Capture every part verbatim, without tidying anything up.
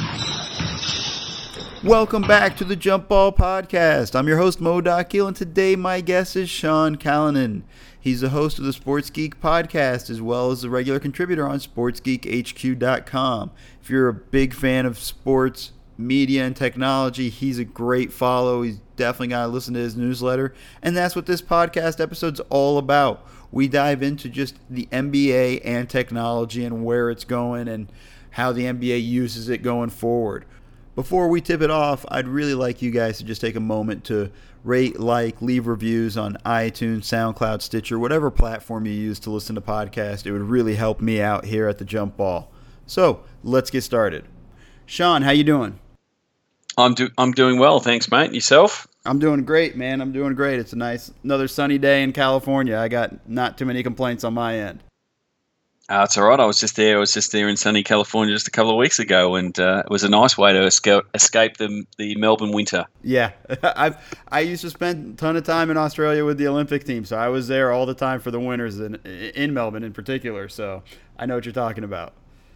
Welcome back to the Jump Ball Podcast. I'm your host, Mo Dakhil, and today my guest is Sean Callanan. He's the host of the Sports Geek Podcast, as well as a regular contributor on sports geek h q dot com. If you're a big fan of sports, media, and technology, he's a great follow. He's definitely got to listen to his newsletter, and that's what this podcast episode's all about. We dive into just the N B A and technology and where it's going and how the N B A uses it going forward. Before we tip it off, I'd really like you guys to just take a moment to rate, like, leave reviews on iTunes, SoundCloud, Stitcher, whatever platform you use to listen to podcasts. It would really help me out here at the Jump Ball. So, let's get started. Sean, how you doing? I'm do- I'm doing well, thanks, mate. Yourself? I'm doing great, man. I'm doing great. It's a nice, another sunny day in California. I got not too many complaints on my end. Uh, it's all right. I was just there. I was just there in sunny California just a couple of weeks ago, and uh, it was a nice way to escape, escape the the Melbourne winter. Yeah, I've I used to spend a ton of time in Australia with the Olympic team, so I was there all the time for the winters in in Melbourne in particular. So I know what you're talking about.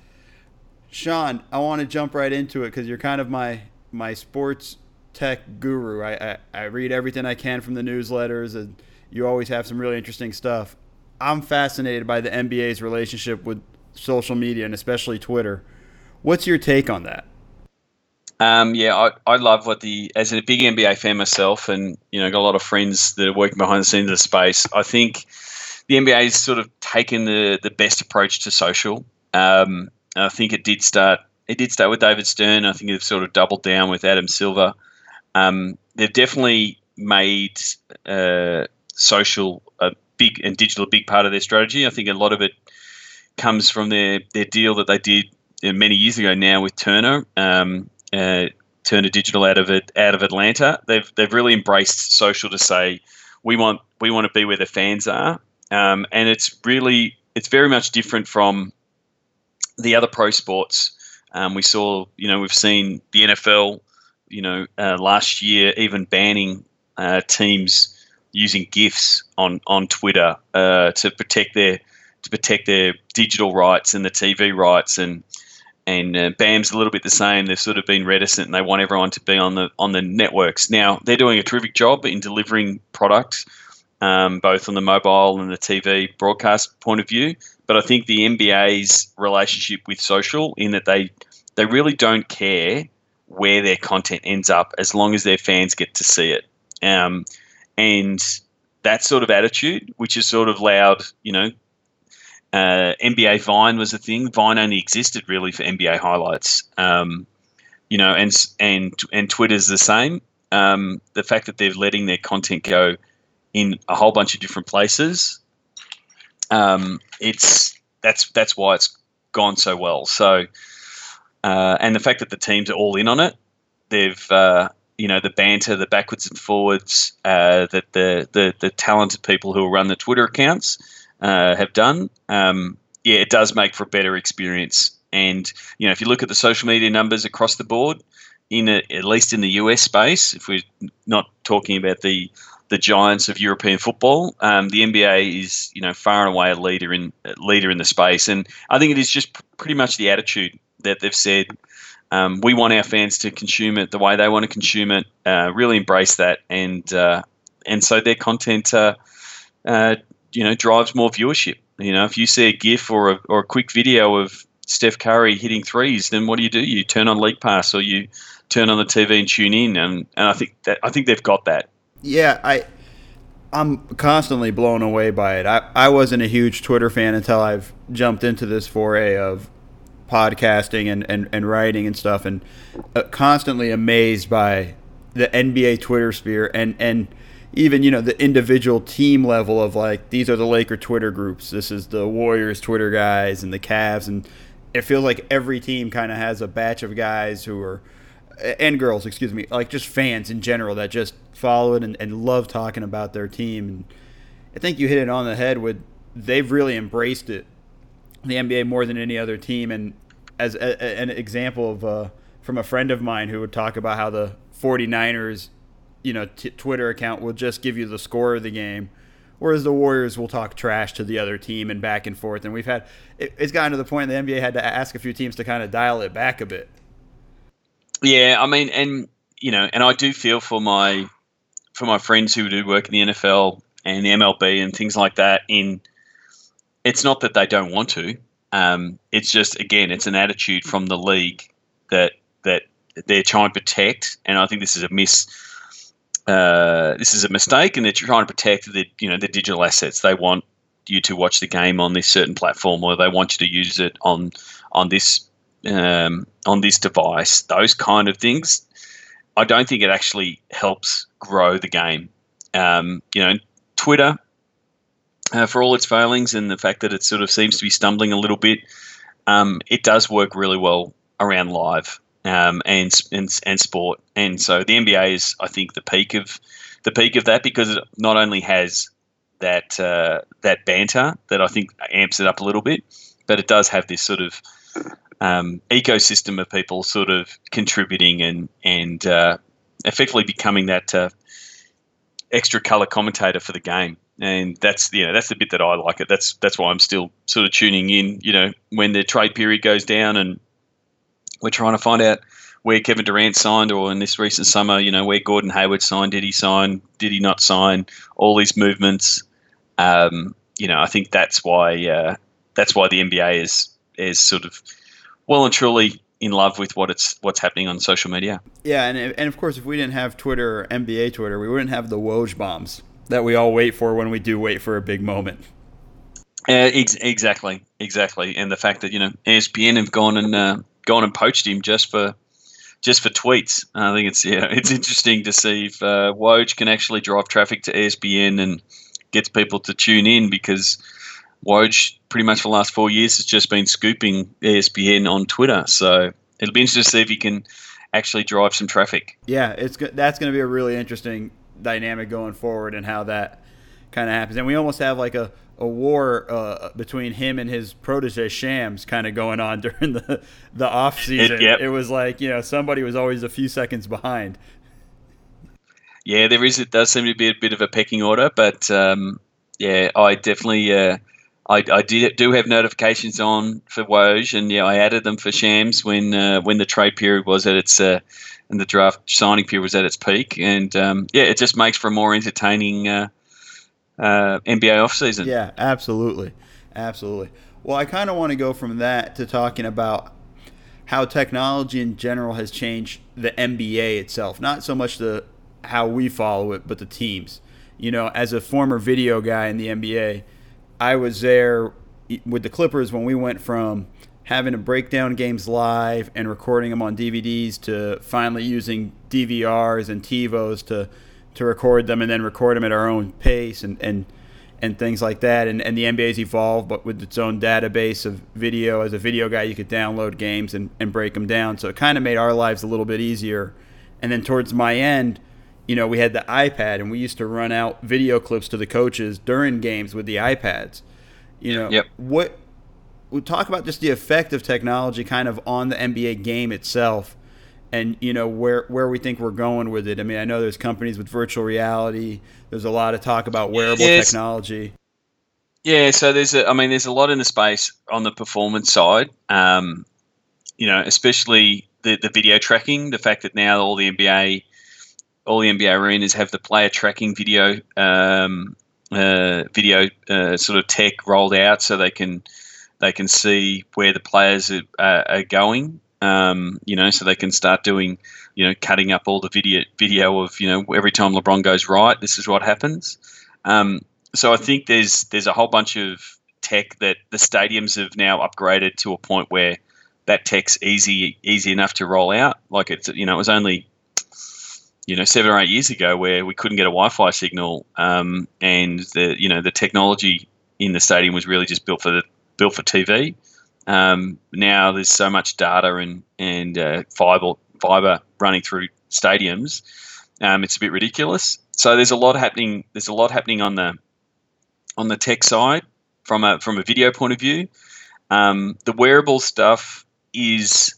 Sean, I want to jump right into it because you're kind of my my sports tech guru. I, I I read everything I can from the newsletters, and you always have some really interesting stuff. I'm fascinated by the N B A's relationship with social media and especially Twitter. What's your take on that? Um, yeah, I, I love what the as a big N B A fan myself, and you know, got a lot of friends that are working behind the scenes of the space. I think the N B A has sort of taken the the best approach to social. Um, I think it did start. It did start with David Stern. I think they've sort of doubled down with Adam Silver. Um, they've definitely made uh, social a big and digital a big part of their strategy. I think a lot of it comes from their, their deal that they did you know, many years ago now with Turner, um, uh, Turner Digital out of it out of Atlanta. They've they've really embraced social to say we want we want to be where the fans are, um, and it's really it's very much different from the other pro sports. Um, we saw you know we've seen the N F L, you know uh, last year even banning uh, teams using GIFs on on Twitter uh, to protect their to protect their digital rights and the T V rights, and and uh, B A M's a little bit the same. They've sort of been reticent, and they want everyone to be on the on the networks. Now they're doing a terrific job in delivering products, um, both on the mobile and the T V broadcast point of view. But I think the N B A's relationship with social, in that they they really don't care where their content ends up as long as their fans get to see it. Um, And that sort of attitude, which is sort of loud, you know, uh, N B A Vine was a thing. Vine only existed really for N B A highlights, um, you know, and and and Twitter's the same. Um, the fact that they're letting their content go in a whole bunch of different places, um, it's that's that's why it's gone so well. So, uh, and the fact that the teams are all in on it, they've. Uh, you know, the banter, the backwards and forwards uh, that the, the the talented people who run the Twitter accounts uh, have done, um, yeah, it does make for a better experience. And, you know, if you look at the social media numbers across the board, in a, at least in the U S space, if we're not talking about the the giants of European football, um, the N B A is, you know, far and away a leader in a leader in the space. And I think it is just pretty much the attitude that they've said, Um, we want our fans to consume it the way they want to consume it. Uh, really embrace that, and uh, and so their content, uh, uh, you know, drives more viewership. You know, if you see a GIF or a or a quick video of Steph Curry hitting threes, then what do you do? You turn on League Pass or you turn on the T V and tune in, and, and I think that I think they've got that. Yeah, I I'm constantly blown away by it. I, I wasn't a huge Twitter fan until I've jumped into this foray of podcasting and, and, and writing and stuff, and uh, constantly amazed by the N B A Twitter sphere and, and even, you know, the individual team level of, like, these are the Laker Twitter groups, this is the Warriors Twitter guys and the Cavs, and it feels like every team kind of has a batch of guys who are, and girls, excuse me, like just fans in general that just follow it and, and love talking about their team. And I think you hit it on the head with they've really embraced it, the N B A, more than any other team. And as a, a, an example of uh, from a friend of mine who would talk about how the 49ers, you know, t- Twitter account will just give you the score of the game, whereas the Warriors will talk trash to the other team and back and forth. And we've had it, it's gotten to the point the N B A had to ask a few teams to kind of dial it back a bit. Yeah, I mean, and you know, and I do feel for my for my friends who do work in the N F L and the M L B and things like that. In it's not that they don't want to. Um, it's just again, it's an attitude from the league that that they're trying to protect, and I think this is a miss. Uh, this is a mistake, and they're trying to protect the you know the digital assets. They want you to watch the game on this certain platform, or they want you to use it on on this um, on this device. Those kind of things. I don't think it actually helps grow the game. Um, you know, Twitter, uh, for all its failings and the fact that it sort of seems to be stumbling a little bit, um, it does work really well around live um, and, and and sport. And so the N B A is, I think, the peak of the peak of that, because it not only has that uh, that banter that I think amps it up a little bit, but it does have this sort of Um, ecosystem of people sort of contributing and and uh, effectively becoming that uh, extra color commentator for the game, and that's you know that's the bit that I like it. That's that's why I'm still sort of tuning in. You know, when the trade period goes down and we're trying to find out where Kevin Durant signed, or in this recent summer, you know, where Gordon Hayward signed. Did he sign? Did he not sign? All these movements. Um, you know, I think that's why uh, that's why the N B A is is sort of well and truly in love with what it's what's happening on social media. Yeah, and and of course, if we didn't have Twitter or N B A Twitter, we wouldn't have the Woj bombs that we all wait for when we do wait for a big moment. Uh, ex- exactly, exactly, and the fact that you know E S P N have gone and uh, gone and poached him just for just for tweets. I think it's yeah, it's interesting to see if uh, Woj can actually drive traffic to E S P N and gets people to tune in, because Woj pretty much for the last four years has just been scooping E S P N on Twitter. So it'll be interesting to see if he can actually drive some traffic. Yeah, it's that's going to be a really interesting dynamic going forward, and how that kind of happens. And we almost have like a, a war uh, between him and his protege Shams kind of going on during the, the off season. It, yep. It was like, you know, somebody was always a few seconds behind. Yeah, there is. It does seem to be a bit of a pecking order, but um, yeah, I definitely uh, – I, I did do have notifications on for Woj, and yeah, I added them for Shams when uh, when the trade period was at its uh, and the draft signing period was at its peak, and um, yeah, it just makes for a more entertaining uh, uh, N B A offseason. Yeah, absolutely, absolutely. Well, I kind of want to go from that to talking about how technology in general has changed the N B A itself, not so much the how we follow it, but the teams. You know, as a former video guy in the N B A, I was there with the Clippers when we went from having to break down games live and recording them on D V Ds to finally using D V Rs and TiVos to to record them and then record them at our own pace and and, and things like that. And, and the N B A's evolved, but with its own database of video. As a video guy, you could download games and, and break them down. So it kind of made our lives a little bit easier. And then towards my end, you know, we had the iPad, and we used to run out video clips to the coaches during games with the iPads. You know, yep. what we talk about just the effect of technology kind of on the N B A game itself, and you know where where we think we're going with it. I mean, I know there's companies with virtual reality. There's a lot of talk about wearable yes. technology. Yeah, so there's a, I mean, there's a lot in the space on the performance side. Um, you know, especially the the video tracking. The fact that now all the N B A all the N B A arenas have the player tracking video um, uh, video uh, sort of tech rolled out, so they can they can see where the players are, uh, are going. Um, you know, so they can start doing, you know, cutting up all the video video of, you know, every time LeBron goes right, this is what happens. Um, so I think there's there's a whole bunch of tech that the stadiums have now upgraded to a point where that tech's easy easy enough to roll out. Like it's, you know, it was only, you know, seven or eight years ago where we couldn't get a Wi-Fi signal, um, and the, you know, the technology in the stadium was really just built for the built for T V. Um, now there's so much data and and uh, fiber fiber running through stadiums, um, it's a bit ridiculous. So there's a lot happening. There's a lot happening on the on the tech side from a from a video point of view. Um, the wearable stuff is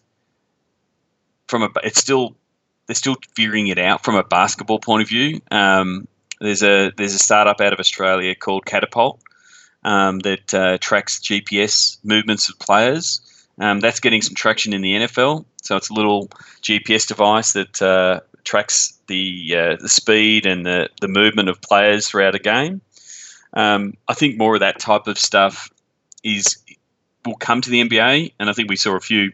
from a it's still. They're still figuring it out from a basketball point of view. Um, there's a there's a startup out of Australia called Catapult um, that uh, tracks G P S movements of players, Um, that's getting some traction in the N F L. So it's a little G P S device that uh, tracks the uh, the speed and the, the movement of players throughout a game. Um, I think more of that type of stuff is will come to the N B A, and I think we saw a few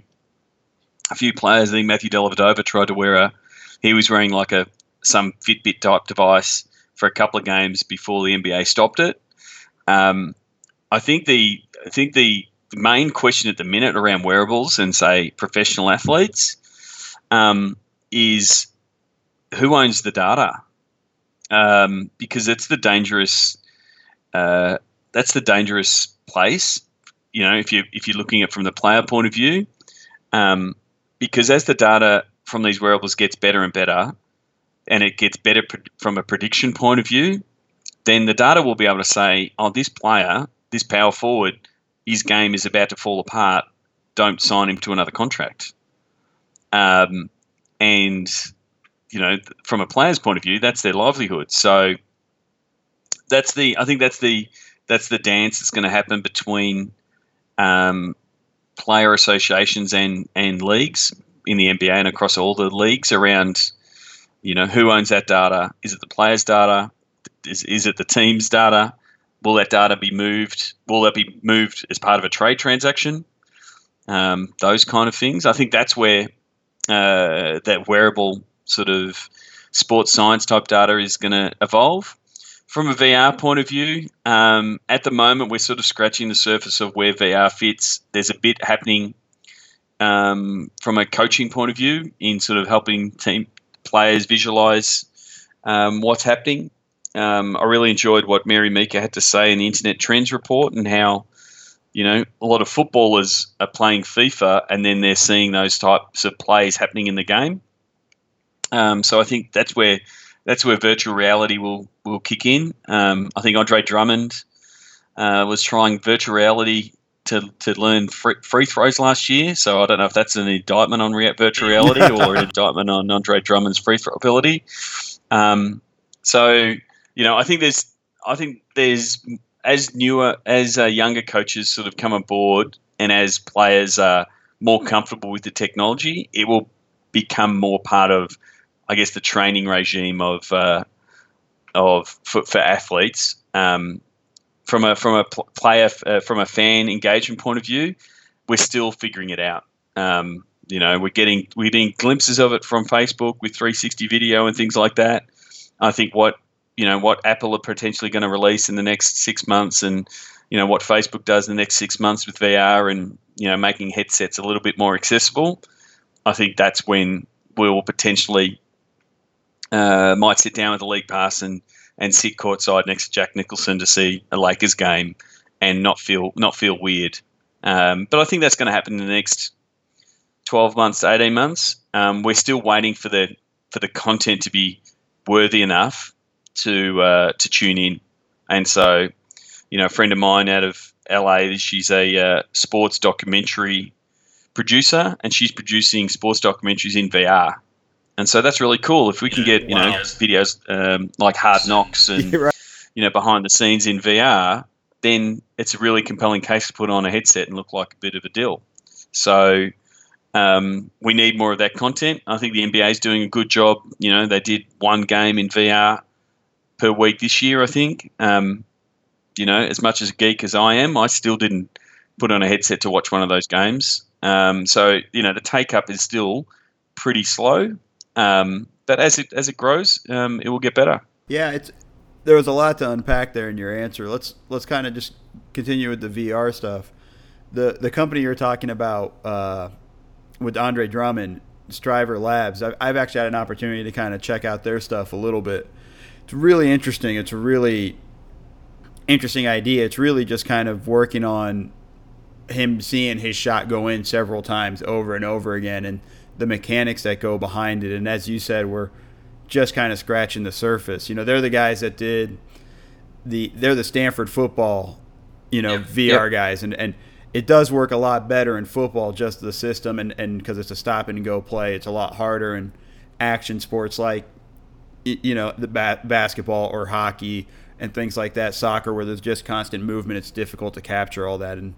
a few players. I think Matthew Dellavedova tried to wear a he was wearing like a some Fitbit type device for a couple of games before the N B A stopped it. Um, I think the I think the The main question at the minute around wearables and, say, professional athletes um, is who owns the data, um, because it's the dangerous. Uh, that's the dangerous place, you know. If you if you're looking at it from the player point of view, um, because as the data from these wearables gets better and better, and it gets better pr- from a prediction point of view, then the data will be able to say, "Oh, this player, this power forward, his game is about to fall apart. Don't sign him to another contract." Um, and, you know, from a player's point of view, that's their livelihood. So that's the, I think that's the, that's the dance that's going to happen between um, player associations and, and leagues in the N B A and across all the leagues around, you know, who owns that data? Is it the player's data? Is, is it the team's data? Will that data be moved? Will that be moved as part of a trade transaction? Um, those kind of things. I think that's where uh, that wearable sort of sports science type data is going to evolve. From a V R point of view, um, at the moment we're sort of scratching the surface of where V R fits. There's a bit happening um, from a coaching point of view in sort of helping team players visualize um, what's happening. Um, I really enjoyed what Mary Meeker had to say in the Internet Trends report, and how, you know, a lot of footballers are playing FIFA and then they're seeing those types of plays happening in the game. Um, so I think that's where that's where virtual reality will will kick in. Um, I think Andre Drummond uh, was trying virtual reality to to learn free, free throws last year. So I don't know if that's an indictment on rea- virtual reality or an indictment on Andre Drummond's free throw ability. Um, so. You know, I think there's, I think there's, as newer, as uh, younger coaches sort of come aboard, and as players are more comfortable with the technology, it will become more part of, I guess, the training regime of, uh, of for, for athletes. Um, from a from a player uh, from a fan engagement point of view, we're still figuring it out. Um, you know, we're getting we're getting glimpses of it from Facebook with three sixty video and things like that. I think what you know, what Apple are potentially going to release in the next six months and, you know, what Facebook does in the next six months with V R and, you know, making headsets a little bit more accessible, I think that's when we'll potentially uh, might sit down with the League Pass and, and sit courtside next to Jack Nicholson to see a Lakers game and not feel not feel weird. Um, but I think that's going to happen in the next twelve months to eighteen months. Um, we're still waiting for the for the content to be worthy enough to uh, to tune in. And so, you know, a friend of mine out of L A, she's a uh, sports documentary producer, and she's producing sports documentaries in V R. And so that's really cool. If we can get, you wow. know, videos um, like Hard Knocks and, right. you know, behind the scenes in V R, then it's a really compelling case to put on a headset and look like a bit of a deal. So um, we need more of that content. I think the N B A is doing a good job. You know, they did one game in V R per week this year, I think. Um, you know, as much as a geek as I am, I still didn't put on a headset to watch one of those games. Um, so, you know, the take-up is still pretty slow. Um, but as it as it grows, um, it will get better. Yeah, it's there was a lot to unpack there in your answer. Let's let's kind of just continue with the V R stuff. The the company you're talking about uh, with Andre Drummond, Striver Labs, I've, I've actually had an opportunity to kind of check out their stuff a little bit. It's really interesting. It's a really interesting idea. It's really just kind of working on him seeing his shot go in several times over and over again and the mechanics that go behind it. And as you said, we're just kind of scratching the surface. You know, they're the guys that did the they're the Stanford football, you know, yep. V R yep. guys. And, and it does work a lot better in football, just the system, and and because it's a stop and go play, it's a lot harder in action sports like, you know, the ba- basketball or hockey and things like that, soccer, where there's just constant movement. It's difficult to capture all that. And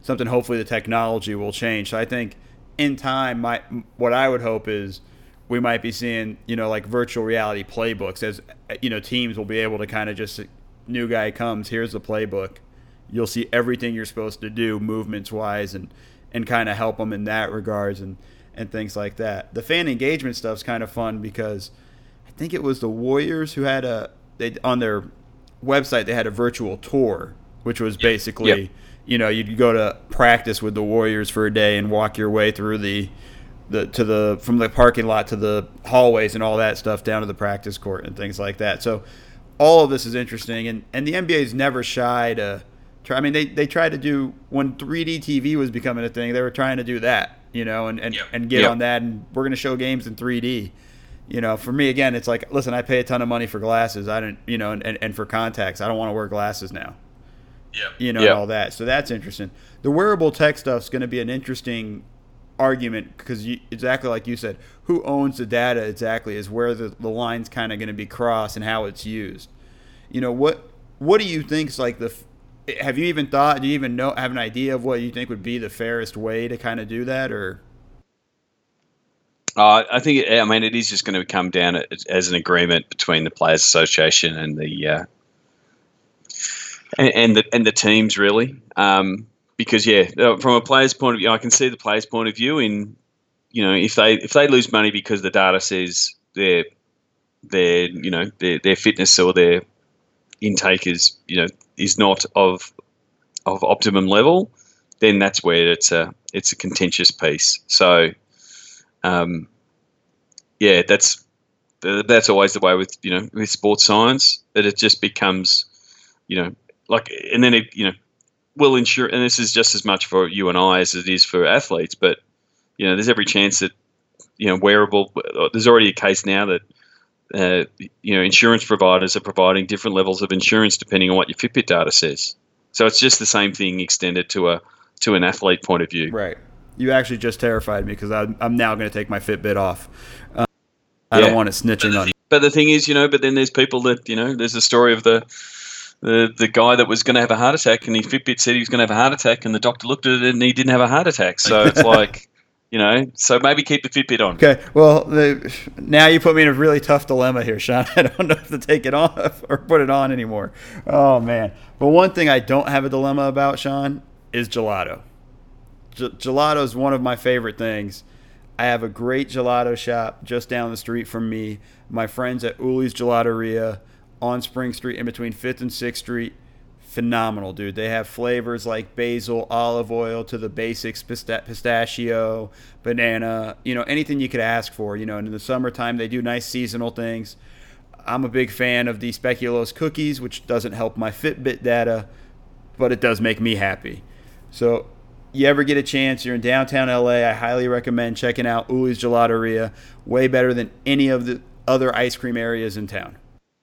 something hopefully the technology will change. So I think in time, my what I would hope is we might be seeing, you know, like virtual reality playbooks as, you know, teams will be able to kind of just, new guy comes, here's the playbook. You'll see everything you're supposed to do movements wise and, and kind of help them in that regards and, and things like that. The fan engagement stuff's kind of fun because I think it was the Warriors who had a, they on their website, they had a virtual tour, which was basically, yep. you know, you'd go to practice with the Warriors for a day and walk your way through the, the to the from the parking lot to the hallways and all that stuff down to the practice court and things like that. So all of this is interesting, and, and the N B A is never shy to try. I mean, they, they tried to do when three D T V was becoming a thing. They were trying to do that, you know, and, and, yep. and get yep. on that, and we're going to show games in three D. You know, for me, again, it's like, listen, I pay a ton of money for glasses. I don't, you know, and, and, and for contacts, I don't want to wear glasses now. Yeah, you know, yep. and all that. So that's interesting. The wearable tech stuff is going to be an interesting argument because you, exactly like you said, who owns the data exactly is where the, the line's kind of going to be crossed and how it's used. You know, what what do you think is like the – have you even thought – do you even know have an idea of what you think would be the fairest way to kind of do that or – Uh, I think, I mean, it is just going to come down as an agreement between the Players Association and the uh, and, and the and the teams, really. Um, because yeah, from a player's point of view, I can see the player's point of view in, you know, if they if they lose money because the data says their their you know their their fitness or their intake is you know is not of of optimum level, then that's where it's a it's a contentious piece. So. Um, yeah, that's that's always the way with you know with sports science, that it just becomes, you know, like, and then it you know will ensure, and this is just as much for you and I as it is for athletes, but you know, there's every chance that you know wearable. There's already a case now that uh, you know insurance providers are providing different levels of insurance depending on what your Fitbit data says. So it's just the same thing extended to a to an athlete point of view. Right. You actually just terrified me because I'm, I'm now going to take my Fitbit off. Uh, I yeah. don't want it snitching on you. But the thing is, you know, but then there's people that, you know, there's a story of the the the guy that was going to have a heart attack and his Fitbit said he was going to have a heart attack and the doctor looked at it and he didn't have a heart attack. So it's like, you know, so maybe keep the Fitbit on. Okay, well, the, now you put me in a really tough dilemma here, Sean. I don't know if to take it off or put it on anymore. Oh, man. But one thing I don't have a dilemma about, Sean, is gelato. Gelato is one of my favorite things. I have a great gelato shop just down the street from me. My friends at Uli's Gelateria on Spring Street in between fifth and sixth Street. Phenomenal, dude. They have flavors like basil, olive oil to the basics, pistachio, banana, you know, anything you could ask for. You know, and in the summertime, they do nice seasonal things. I'm a big fan of the speculoos cookies, which doesn't help my Fitbit data, but it does make me happy. So you ever get a chance, you're in downtown L A, I highly recommend checking out Uli's Gelateria. Way better than any of the other ice cream areas in town.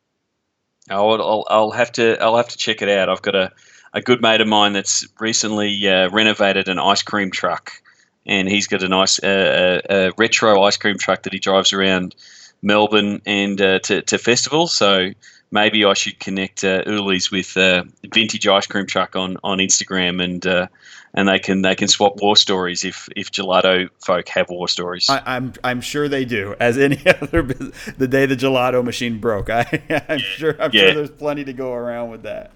I'll, I'll, I'll have to I'll have to check it out. I've got a, a good mate of mine that's recently uh, renovated an ice cream truck, and he's got a nice uh, a, a retro ice cream truck that he drives around Melbourne and uh, to, to festivals. So maybe I should connect uh, Uli's with uh, Vintage Ice Cream Truck on, on Instagram, and uh, and they can they can swap war stories if if gelato folk have war stories. I, I'm I'm sure they do. As any other, the day the gelato machine broke, I, I'm sure I'm yeah. sure there's plenty to go around with that.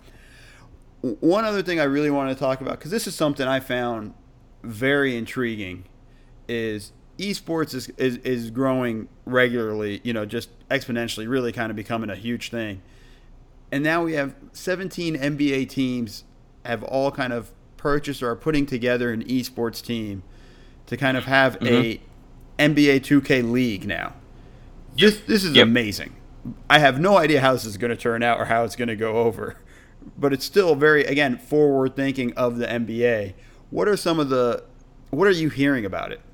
One other thing I really want to talk about, because this is something I found very intriguing, is esports is, is is growing regularly, you know, just exponentially, really kind of becoming a huge thing. And now we have seventeen N B A teams have all kind of purchased or are putting together an esports team to kind of have mm-hmm. a N B A two K league now. Yep. This this is yep. amazing. I have no idea how this is going to turn out or how it's going to go over, but it's still very, again, forward thinking of the N B A. What are some of the what are you hearing about it?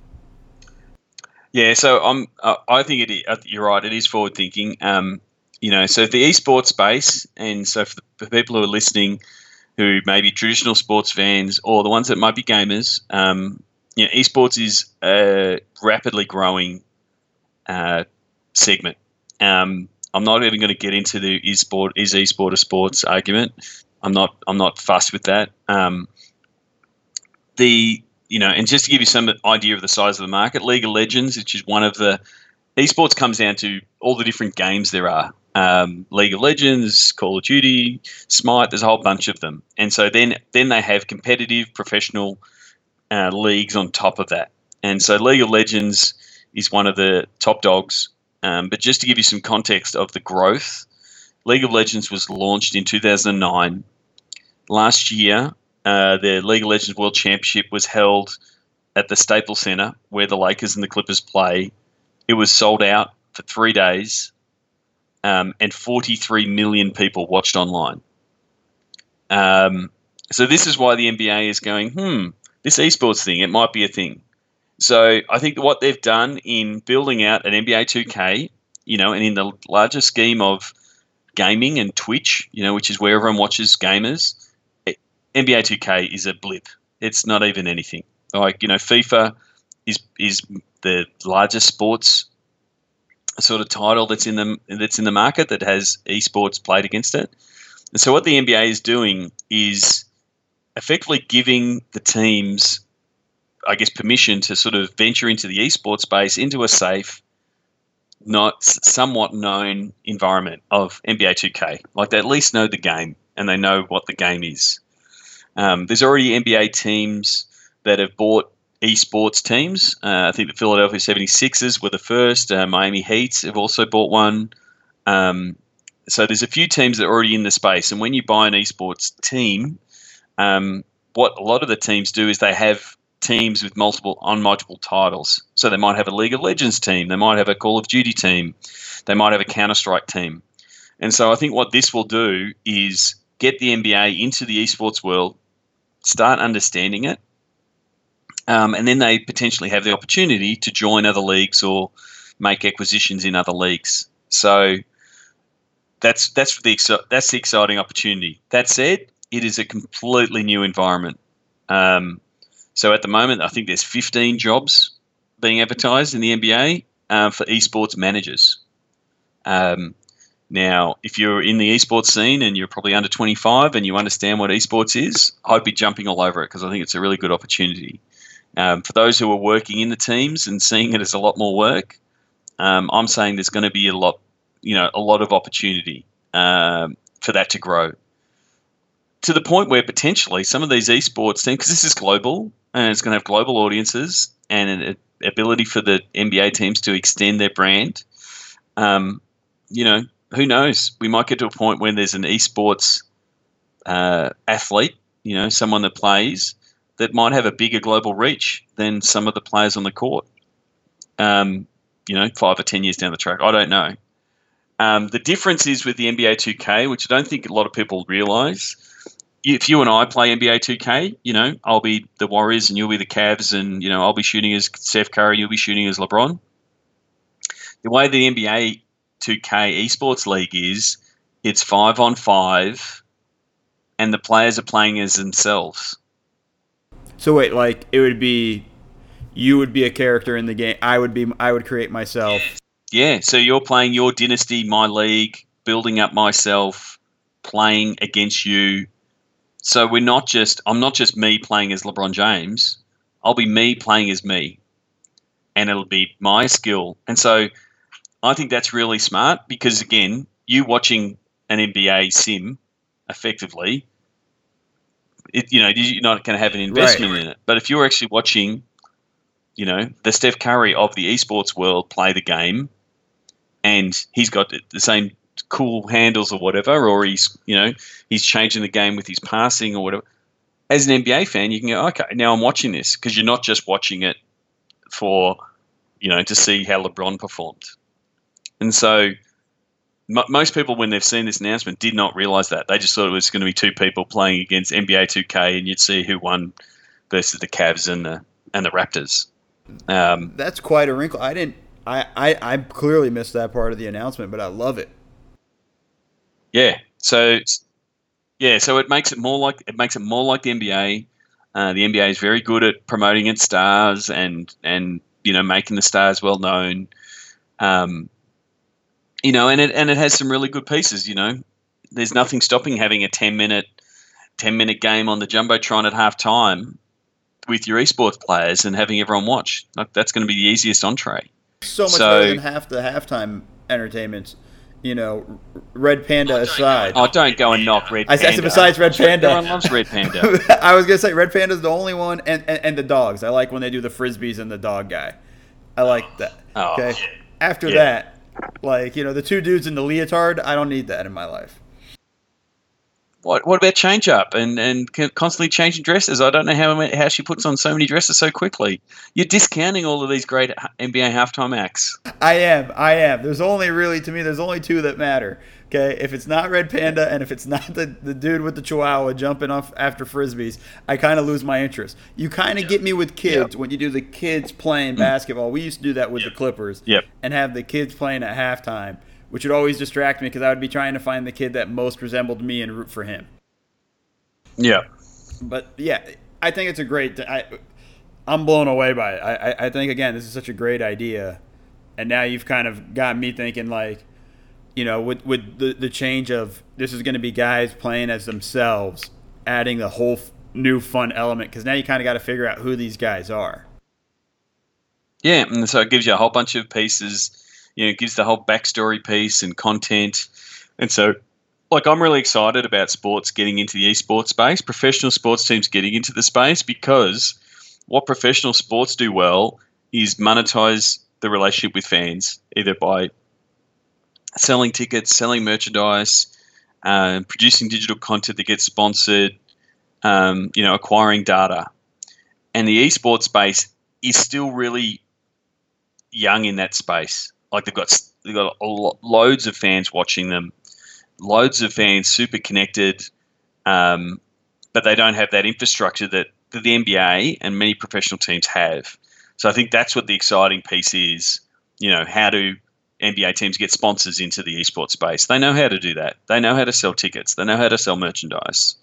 Yeah, so I'm. Uh, I think it. Uh, you're right. It is forward thinking. Um, you know, so the esports space, and so for, the, for people who are listening, who may be traditional sports fans or the ones that might be gamers, um, you know, esports is a rapidly growing uh, segment. Um, I'm not even going to get into the is sport is esport a sports argument. I'm not. I'm not fussed with that. Um, the you know, and just to give you some idea of the size of the market, League of Legends, which is one of the esports, comes down to all the different games there are. Um, League of Legends, Call of Duty, Smite. There's a whole bunch of them, and so then then they have competitive professional uh, leagues on top of that. And so League of Legends is one of the top dogs. Um, but just to give you some context of the growth, League of Legends was launched in two thousand nine. Last year, uh, the League of Legends World Championship was held at the Staples Center, where the Lakers and the Clippers play. It was sold out for three days, um, and forty-three million people watched online. Um, so this is why the N B A is going, hmm, this esports thing, it might be a thing. So I think what they've done in building out an N B A two K, you know, and in the larger scheme of gaming and Twitch, you know, which is where everyone watches gamers, it, N B A two K is a blip. It's not even anything. Like, you know, FIFA is is the largest sports sort of title that's in the that's in the market that has esports played against it. And so what the N B A is doing is effectively giving the teams, I guess, permission to sort of venture into the esports space, into a safe, not somewhat known environment of N B A two K. Like, they at least know the game and they know what the game is. Um, there's already N B A teams that have bought esports teams. Uh, I think the Philadelphia seventy-sixers were the first. Uh, Miami Heat have also bought one. Um, so there's a few teams that are already in the space. And when you buy an esports team, um, what a lot of the teams do is they have teams with multiple on multiple titles. So they might have a League of Legends team, they might have a Call of Duty team, they might have a Counter-Strike team. And so I think what this will do is get the N B A into the esports world, start understanding it, um, and then they potentially have the opportunity to join other leagues or make acquisitions in other leagues. So that's that's the that's the exciting opportunity. That said, it is a completely new environment. Um, So at the moment, I think there's fifteen jobs being advertised in the N B A uh, for esports managers. Um, now, if you're in the esports scene and you're probably under twenty-five and you understand what esports is, I'd be jumping all over it because I think it's a really good opportunity. Um, for those who are working in the teams and seeing it as a lot more work, um, I'm saying there's going to be a lot, you know, a lot of opportunity um, for that to grow. To the point where potentially some of these esports teams, because this is global and it's going to have global audiences and an ability for the N B A teams to extend their brand, um, you know, who knows? We might get to a point when there's an esports uh, athlete, you know, someone that plays that might have a bigger global reach than some of the players on the court, um, you know, five or ten years down the track. I don't know. Um, the difference is with the N B A two K, which I don't think a lot of people realize. If you and I play N B A two K, you know, I'll be the Warriors and you'll be the Cavs, and, you know, I'll be shooting as Steph Curry, you'll be shooting as LeBron. The way the N B A two K esports league is, it's five on five and the players are playing as themselves. So wait, like, it would be, you would be a character in the game. I would be, I would create myself. Yeah. So you're playing your dynasty, my league, building up myself, playing against you. So we're not just, I'm not just me playing as LeBron James. I'll be me playing as me, and it'll be my skill. And so I think that's really smart because, again, you watching an N B A sim effectively, it, you know, you're not going to have an investment right in it. But if you're actually watching, you know, the Steph Curry of the esports world play the game, and he's got the same cool handles or whatever, or he's, you know, he's changing the game with his passing or whatever. As an N B A fan, you can go, okay, now I'm watching this, because you're not just watching it for, you know, to see how LeBron performed. And so m- most people, when they've seen this announcement, did not realize that. They just thought it was going to be two people playing against N B A two K, and you'd see who won versus the Cavs and the and the Raptors. Um, That's quite a wrinkle. I didn't. I, I I clearly missed that part of the announcement, but I love it. Yeah. So, yeah. So it makes it more like it makes it more like the N B A. Uh, the N B A is very good at promoting its stars and and you know making the stars well known. Um, you know, and it and it has some really good pieces. You know, there's nothing stopping having a ten minute ten minute game on the jumbotron at halftime, with your esports players and having everyone watch. Like, that's going to be the easiest entree. So much So- better than half the halftime entertainments. You know, Red Panda aside. Oh, don't go and knock Red I Panda. said besides Red Panda. Everyone loves Red Panda. I was gonna say Red Panda's the only one, and, and and the dogs. I like when they do the frisbees and the dog guy. I like that. Oh, Okay. After yeah. that, like you know, the two dudes in the leotard. I don't need that in my life. What what about change up and, and constantly changing dresses? I don't know how how she puts on so many dresses so quickly. You're discounting all of these great N B A halftime acts. I am. I am. There's only really, to me, there's only two that matter. Okay, if it's not Red Panda and if it's not the, the dude with the chihuahua jumping off after frisbees, I kind of lose my interest. You kind of get me with kids when you do the kids playing basketball. We used to do that with the Clippers Yep. and have the kids playing at halftime, which would always distract me because I would be trying to find the kid that most resembled me and root for him. Yeah. But yeah, I think it's a great. I, I'm blown away by it. I, I, I think again, this is such a great idea, and now you've kind of got me thinking like, you know, with with the the change of this is going to be guys playing as themselves, adding the whole f- new fun element because now you kind of got to figure out who these guys are. Yeah, and so it gives you a whole bunch of pieces. You know, it gives the whole backstory piece and content, and so. Like, I'm really excited about sports getting into the esports space, professional sports teams getting into the space, because what professional sports do well is monetize the relationship with fans, either by selling tickets, selling merchandise, um, producing digital content that gets sponsored, um, you know, acquiring data. And the esports space is still really young in that space. Like, they've got they've got a lo- loads of fans watching them. Loads of fans, super connected, um, but they don't have that infrastructure that, that the N B A and many professional teams have. So I think that's what the exciting piece is. You know, how do N B A teams get sponsors into the esports space? They know how to do that. They know how to sell tickets. They know how to sell merchandise.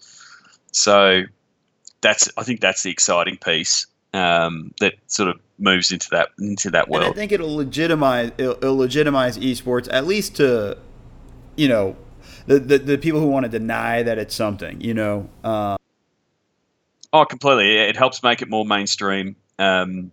So that's I think that's the exciting piece um, that sort of moves into that into that world. And I think it'll legitimize it'll, it'll legitimize esports at least to, you know. The, the the people who want to deny that it's something, you know. Uh, oh, completely. It helps make it more mainstream, um,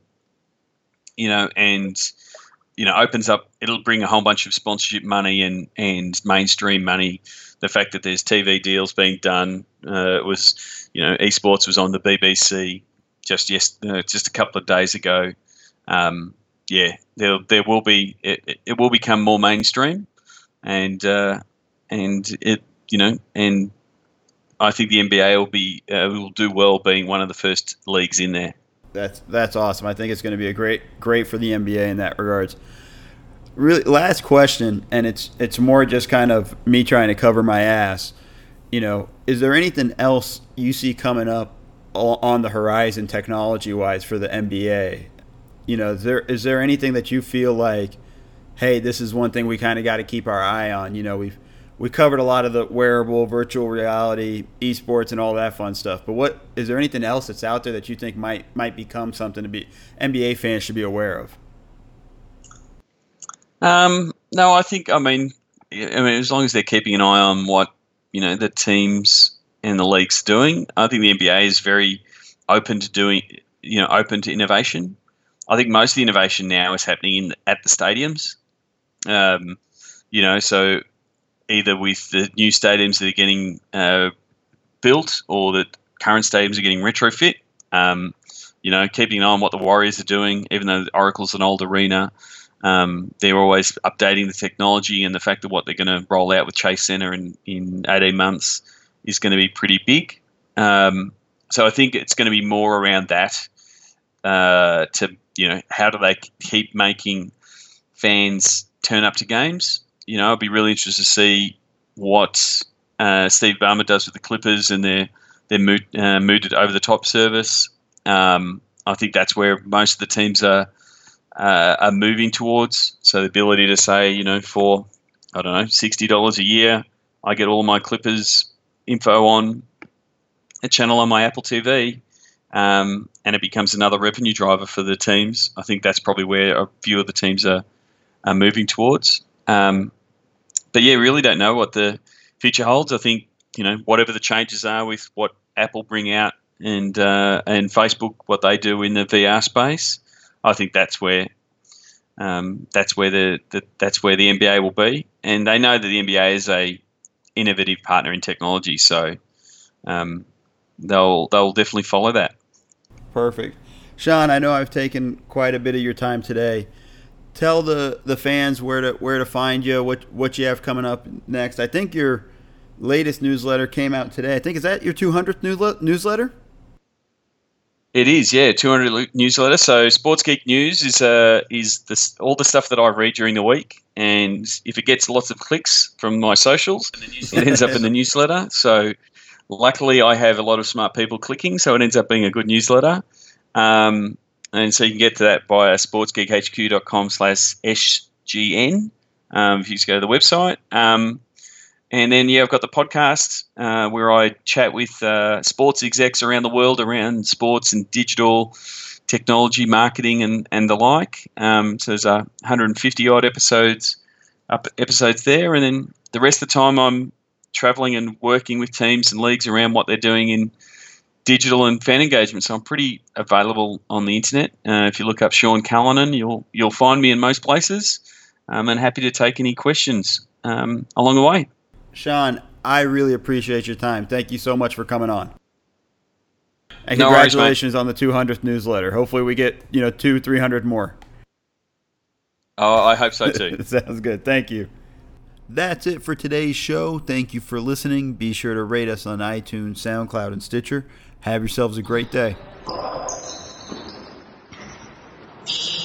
you know, and, you know, opens up, it'll bring a whole bunch of sponsorship money and, and mainstream money. The fact that there's T V deals being done uh, was, you know, esports was on the B B C just yes, uh, just a couple of days ago. Um, yeah, there there will be, it, it will become more mainstream and, uh, And it, you know, and I think the N B A will be uh, will do well being one of the first leagues in there. that's that's awesome. I think it's going to be a great great for the N B A in that regards. Really, last question, and it's it's more just kind of me trying to cover my ass. You know, is there anything else you see coming up on the horizon, technology wise, for the N B A? You know, is there is there anything that you feel like, hey, this is one thing we kind of got to keep our eye on? You know, we've We covered a lot of the wearable, virtual reality, esports, and all that fun stuff. But what is there anything else that's out there that you think might might become something to be N B A fans should be aware of? Um, no, I think I mean, I mean, as long as they're keeping an eye on what you know the teams and the leagues doing, I think the N B A is very open to doing, you know, open to innovation. I think most of the innovation now is happening in at the stadiums. Um, you know, so. Either with the new stadiums that are getting uh, built or that current stadiums are getting retrofit. Um, you know, keeping an eye on what the Warriors are doing, even though Oracle's an old arena. Um, they're always updating the technology, and the fact that what they're going to roll out with Chase Center in, in eighteen months is going to be pretty big. Um, so I think it's going to be more around that uh, to, you know, how do they keep making fans turn up to games? You know, I'd be really interested to see what uh, Steve Ballmer does with the Clippers and their their mood, uh, mooted over the top service. Um, I think that's where most of the teams are uh, are moving towards. So the ability to say, you know, for I don't know sixty dollars a year, I get all my Clippers info on a channel on my Apple T V, um, and it becomes another revenue driver for the teams. I think that's probably where a few of the teams are are moving towards. Um, but yeah, really don't know what the future holds. I think, you know, whatever the changes are with what Apple bring out and uh, and Facebook, what they do in the V R space, I think that's where um, that's where the, the that's where the N B A will be, and they know that the N B A is a innovative partner in technology, so um, they'll they'll definitely follow that. Perfect. Sean, I know I've taken quite a bit of your time today. Tell the, the fans where to where to find you, what what you have coming up next. I think your latest newsletter came out today. I think, is that your two hundredth newsletter? It is, yeah, two hundred newsletter. So Sports Geek News is uh, is this, all the stuff that I read during the week, and if it gets lots of clicks from my socials, it ends up in the newsletter. So luckily, I have a lot of smart people clicking, so it ends up being a good newsletter. Um, and so you can get to that via sportsgeekhq.com slash SGN um, if you just go to the website. Um, And then, yeah, I've got the podcast uh, where I chat with uh, sports execs around the world around sports and digital technology, marketing, and, and the like. Um, so there's uh, one hundred fifty odd episodes up episodes there. And then the rest of the time I'm traveling and working with teams and leagues around what they're doing in digital and fan engagement. So I'm pretty available on the internet. Uh, if you look up Sean Callanan, you'll you'll find me in most places. Um, and happy to take any questions um, along the way. Sean, I really appreciate your time. Thank you so much for coming on. And no congratulations worries, on the two hundredth newsletter. Hopefully we get, you know, two, three hundred more. Oh, I hope so too. Sounds good. Thank you. That's it for today's show. Thank you for listening. Be sure to rate us on iTunes, SoundCloud, and Stitcher. Have yourselves a great day.